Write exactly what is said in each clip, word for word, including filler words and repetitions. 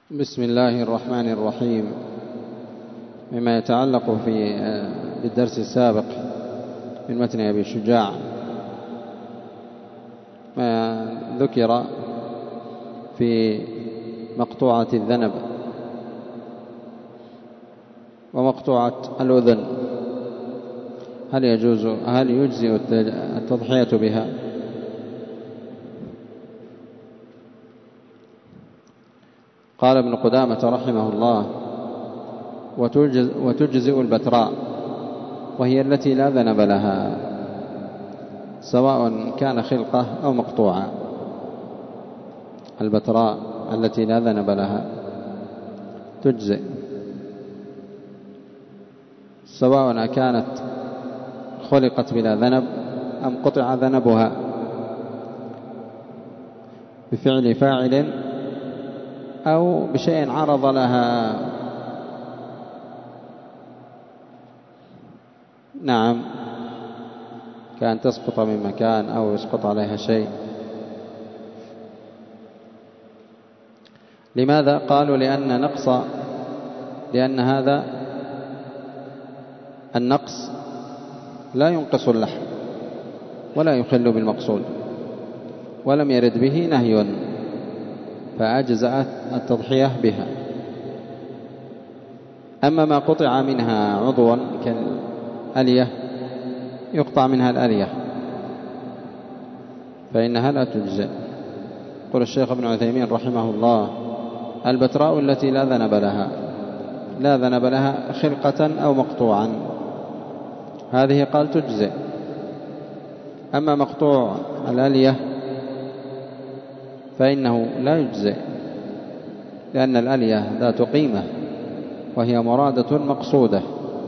بسم الله الرحمن الرحيم. مما يتعلق في بالدرس السابق من متن أبي شجاع ما ذكر في مقطوعة الذنب ومقطوعة الأذن، هل يجوز هل يجزئ التضحية بها؟ قال ابن قدامة رحمه الله: وتجزئ البتراء، وهي التي لا ذنب لها، سواء كان خلقة أو مقطوعة. البتراء التي لا ذنب لها تجزئ، سواء كانت خلقت بلا ذنب أم قطع ذنبها بفعل فاعل أو بشيء عرض لها. نعم، كان تسقط من مكان أو يسقط عليها شيء. لماذا؟ قالوا لأن نقص لأن هذا النقص لا ينقص اللحم ولا يخل بالمقصود، ولم يرد به نهي، فأجزأت التضحية بها. أما ما قطع منها عضوا كالألية، يقطع منها الألية فإنها لا تجزئ. يقول الشيخ ابن عثيمين رحمه الله: البتراء التي لا ذنب لها لا ذنب لها خلقة أو مقطوعا، هذه قال تجزئ. أما مقطوع الألية فإنه لا يجزئ، لأن الألية ذات قيمة وهي مرادة مقصودة.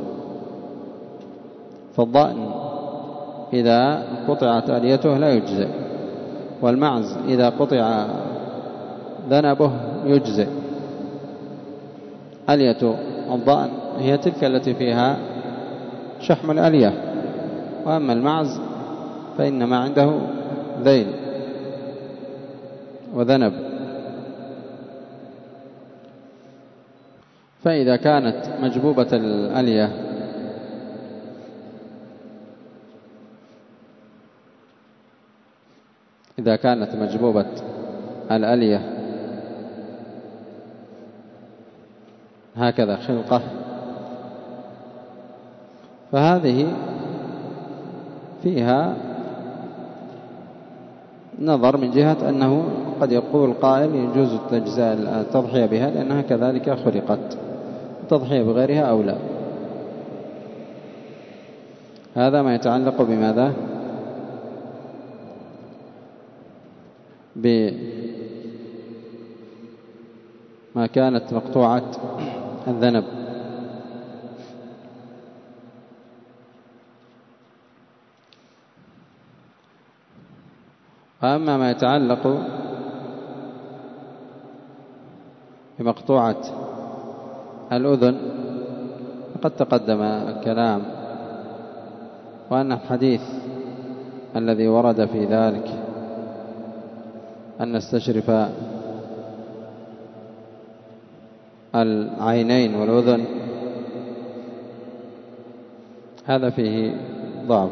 فالضأن إذا قطعت أليته لا يجزئ، والمعز إذا قطع ذنبه يجزئ. ألية الضأن هي تلك التي فيها شحم الألية، وأما المعز فإنما عنده ذيل وذنب. فإذا كانت مجبوبة الألية إذا كانت مجبوبة الألية هكذا خلقة، فهذه فيها نظر من جهة أنه قد يقول قائل يجوز تجزاء التضحية بها لأنها كذلك خلقت، التضحية بغيرها أولى. هذا ما يتعلق بماذا؟ بما كانت مقطوعة الذنب. وأما ما يتعلق بمقطوعة الأذن فقد تقدم الكلام، وأن الحديث الذي ورد في ذلك أن نستشرف العينين والأذن هذا فيه ضعف.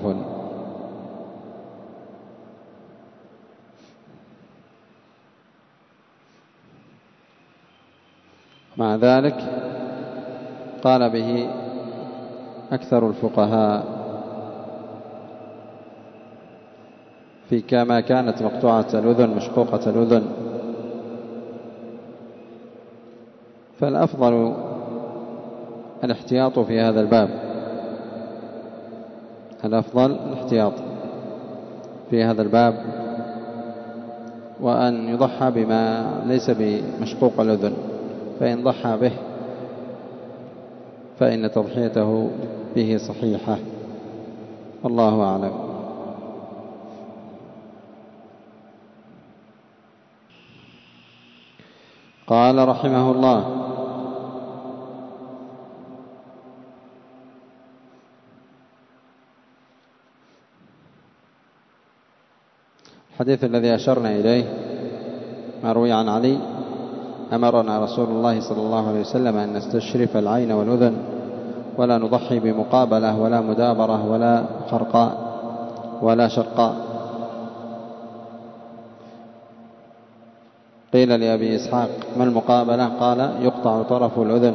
مع ذلك قال به أكثر الفقهاء في كما كانت مقطوعة الأذن مشقوقة الأذن، فالأفضل الاحتياط في هذا الباب، الأفضل الاحتياط في هذا الباب، وأن يضحى بما ليس بمشقوق الأذن، فإن ضحى به فإن تضحيته به صحيحة، والله أعلم. قال رحمه الله: الحديث الذي أشرنا إليه ما روي عن علي أمرنا رسول الله صلى الله عليه وسلم أن نستشرف العين والأذن ولا نضحي بمقابلة ولا مدابرة ولا خرقاء ولا شرقاء. قيل لأبي إسحاق ما المقابلة؟ قال يقطع طرف الأذن،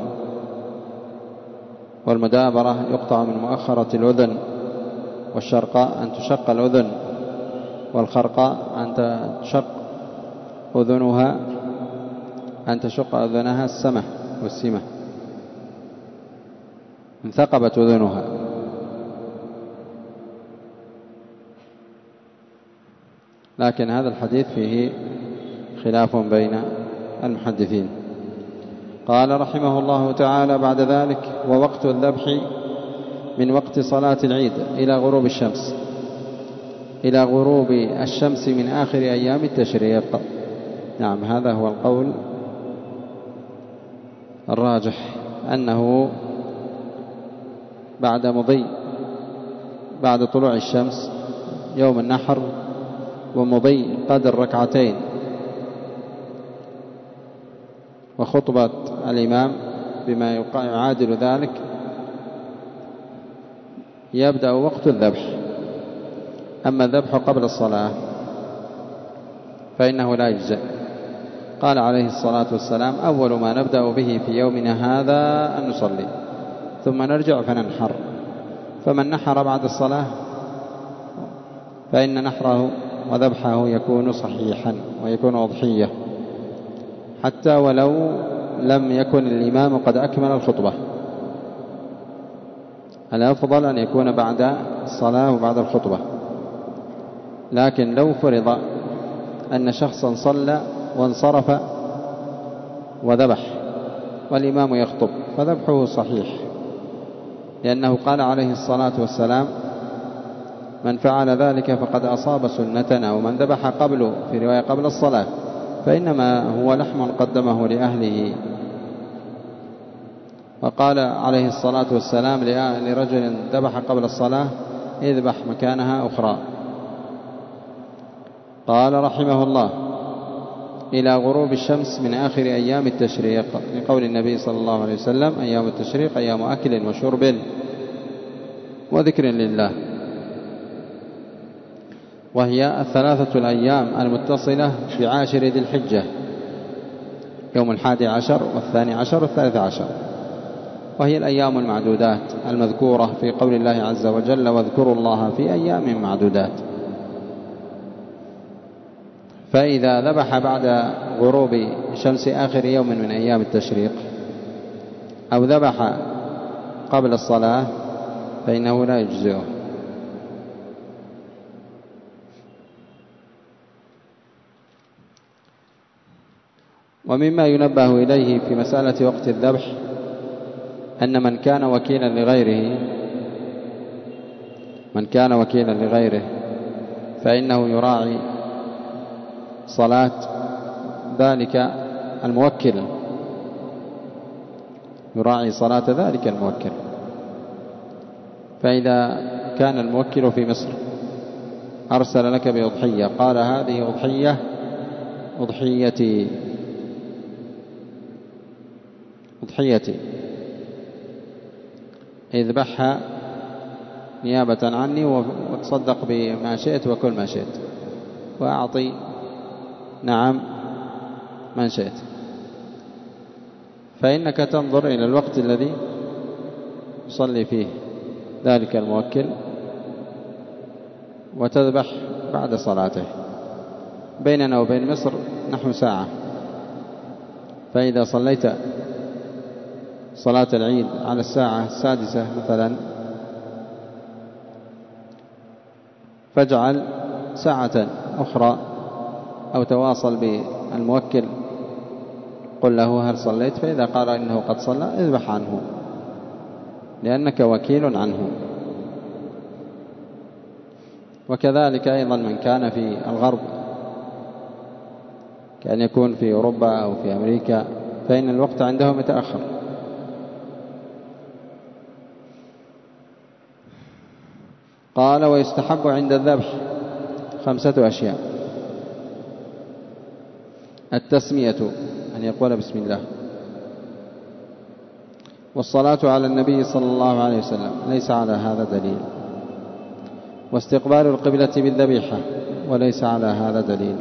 والمدابرة يقطع من مؤخرة الأذن، والشرقاء أن تشق الأذن، والخرقاء أن تشق أذنها أن تشق أذنها السمة والسمة، انثقبت أذنها. لكن هذا الحديث فيه خلاف بين المحدثين. قال رحمه الله تعالى بعد ذلك: ووقت الذبح من وقت صلاة العيد إلى غروب الشمس إلى غروب الشمس من آخر أيام التشريق. نعم، هذا هو القول الراجح، أنه بعد مضي بعد طلوع الشمس يوم النحر ومضي قدر ركعتين وخطبة الإمام بما يعادل ذلك يبدأ وقت الذبح. أما الذبح قبل الصلاة فإنه لا يجزئ. قال عليه الصلاة والسلام: أول ما نبدأ به في يومنا هذا أن نصلي ثم نرجع فننحر، فمن نحر بعد الصلاة فإن نحره وذبحه يكون صحيحا ويكون أضحية، حتى ولو لم يكن الإمام قد أكمل الخطبة. الأفضل أن يكون بعد الصلاة وبعد الخطبة. لكن لو فرض أن شخصا صلى وانصرف وذبح والإمام يخطب فذبحه صحيح، لأنه قال عليه الصلاة والسلام: من فعل ذلك فقد أصاب سنتنا، ومن ذبح قبله في رواية قبل الصلاة فإنما هو لحم قدمه لأهله. وقال عليه الصلاة والسلام لرجل ذبح قبل الصلاة: اذبح مكانها أخرى. قال رحمه الله: إلى غروب الشمس من آخر أيام التشريق، لقول النبي صلى الله عليه وسلم: أيام التشريق أيام أكل وشرب وذكر لله. وهي الثلاثة الأيام المتصلة بعاشر ذي الحجة، يوم الحادي عشر والثاني عشر والثالث عشر، وهي الأيام المعدودات المذكورة في قول الله عز وجل: واذكروا الله في أيام معدودات. فإذا ذبح بعد غروب شمس آخر يوم من أيام التشريق أو ذبح قبل الصلاة فإنه لا يجزئه. ومما ينبه إليه في مسألة وقت الذبح أن من كان وكيلا لغيره من كان وكيلا لغيره فإنه يراعي صلاة ذلك الموكل يراعي صلاة ذلك الموكل. فإذا كان الموكل في مصر أرسل لك بأضحية، قال: هذه أضحية أضحيتي أضحيتي اذبحها نيابة عني وتصدق بما شئت وكل ما شئت وأعطي نعم من شئت. فإنك تنظر إلى الوقت الذي يصلي فيه ذلك الموكل وتذبح بعد صلاته. بيننا وبين مصر نحو ساعة، فإذا صليت صلاة العيد على الساعة السادسة مثلا فاجعل ساعة أخرى أو تواصل بالموكل، قل له: هل صليت؟ فإذا قال إنه قد صلى اذبح عنه، لأنك وكيل عنه. وكذلك أيضا من كان في الغرب كأن يكون في أوروبا أو في أمريكا فإن الوقت عندهم يتأخر. قال: ويستحب عند الذبح خمسة أشياء: التسمية، أن أن يقول بسم الله. والصلاة على النبي صلى الله عليه وسلم ليس على هذا دليل. واستقبال القبلة بالذبيحة وليس على هذا دليل.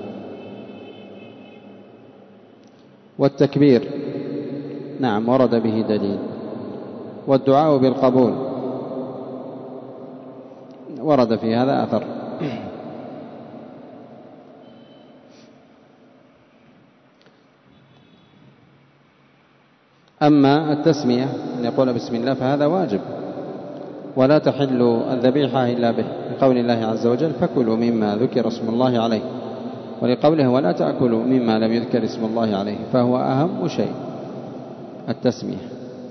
والتكبير نعم ورد به دليل. والدعاء بالقبول ورد في هذا أثر. أما التسمية أن يقول بسم الله فهذا واجب، ولا تحل الذبيحة إلا به، لقول الله عز وجل فكلوا مما ذكر اسم الله عليه، ولقوله ولا تأكلوا مما لم يذكر اسم الله عليه، فهو أهم شيء التسمية،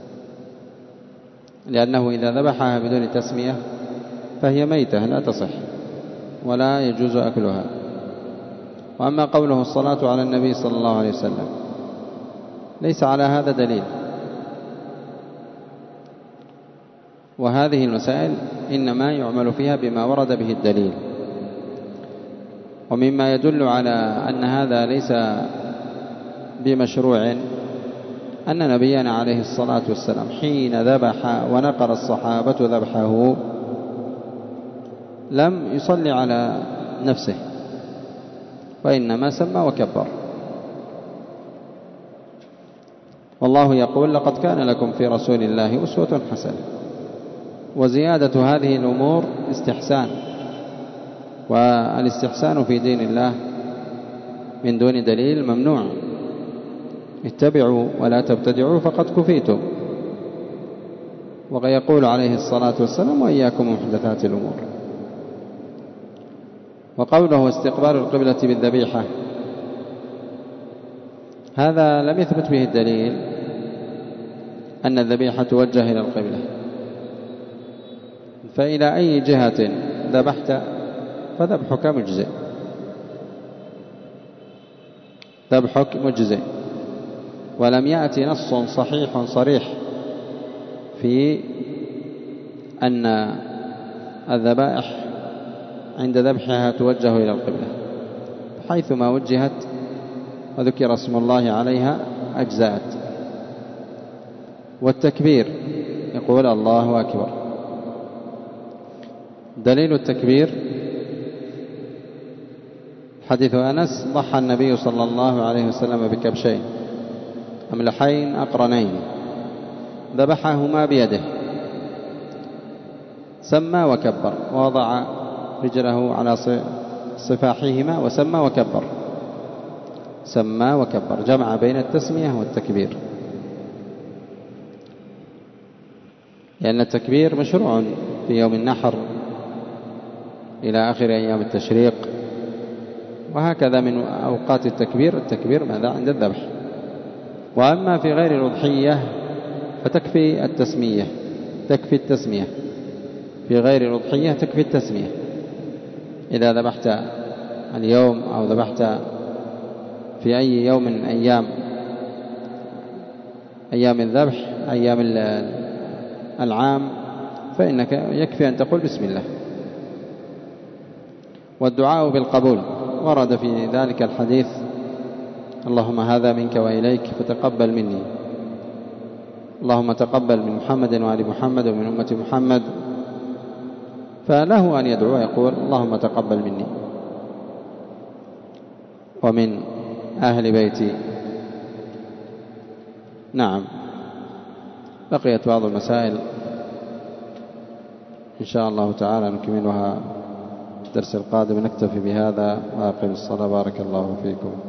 لأنه إذا ذبحها بدون تسمية فهي ميتة لا تصح ولا يجوز أكلها. وأما قوله الصلاة على النبي صلى الله عليه وسلم ليس على هذا دليل. وهذه المسائل إنما يعمل فيها بما ورد به الدليل. ومما يدل على أن هذا ليس بمشروع أن نبينا عليه الصلاة والسلام حين ذبح ونقر الصحابة ذبحه لم يصلي على نفسه، وإنما سمى وكبر. والله يقول لقد كان لكم في رسول الله أسوة حسنة. وزيادة هذه الأمور استحسان، والاستحسان في دين الله من دون دليل ممنوع. اتبعوا ولا تبتدعوا فقد كفيتم. ويقول عليه الصلاة والسلام وإياكم محدثات الأمور. وقوله استقبال القبلة بالذبيحة هذا لم يثبت به الدليل أن الذبيحة توجه إلى القبلة، فإلى أي جهة ذبحت فذبحك مجزئ، ذبحك مجزئ. ولم يأتي نص صحيح صريح في أن الذبائح عند ذبحها توجه إلى القبلة، حيثما وجهت وذكر اسم الله عليها أجزأت. والتكبير يقول الله أكبر. دليل التكبير حديث أنس ضحى النبي صلى الله عليه وسلم بكبشين أملحين أقرنين ذبحهما بيده، سمى وكبر، ووضع رجله على صفاحهما وسمى وكبر، سمى وكبر، جمع بين التسمية والتكبير، لأن التكبير مشروع في يوم النحر إلى آخر أيام التشريق، وهكذا من أوقات التكبير التكبير ماذا عند الذبح. وأما في غير الأضحية فتكفي التسمية، تكفي التسمية في غير الأضحية تكفي التسمية. إذا ذبحت اليوم أو ذبحت في أي يوم من أيام أيام الذبح أيام العام فإنك يكفي أن تقول بسم الله. والدعاء بالقبول ورد في ذلك الحديث اللهم هذا منك وإليك فتقبل مني، اللهم تقبل من محمد وآل محمد ومن أمة محمد، فله أن يدعو يقول اللهم تقبل مني ومن أهل بيتي. نعم، بقيت بعض المسائل إن شاء الله تعالى نكملها الدرس القادم. نكتفي بهذا وأقم الصلاة. بارك الله فيكم.